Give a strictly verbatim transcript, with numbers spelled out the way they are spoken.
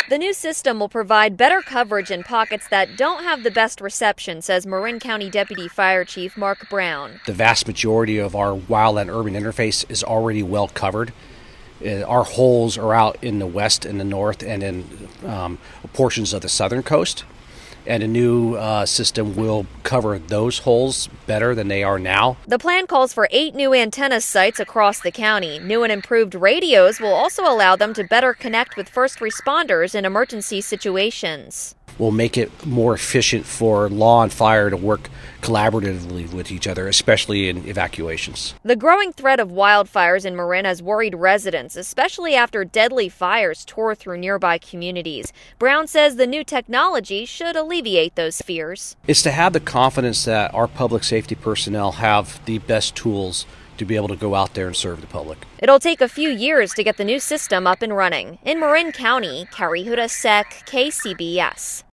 The new system will provide better coverage in pockets that don't have the best reception, says Marin County Deputy Fire Chief Mark Brown. The vast majority of our wildland-urban interface is already well covered. Uh, our holes are out in the west and the north and in um, portions of the southern coast. And a new uh, system will cover those holes better than they are now. The plan calls for eight new antenna sites across the county. New and improved radios will also allow them to better connect with first responders in emergency situations. Will make it more efficient for law and fire to work collaboratively with each other, especially in evacuations. The growing threat of wildfires in Marin has worried residents, especially after deadly fires tore through nearby communities. Brown says the new technology should alleviate those fears. It's to have the confidence that our public safety personnel have the best tools to be able to go out there and serve the public. It'll take a few years to get the new system up and running. In Marin County, Carrie Hudasek, K C B S.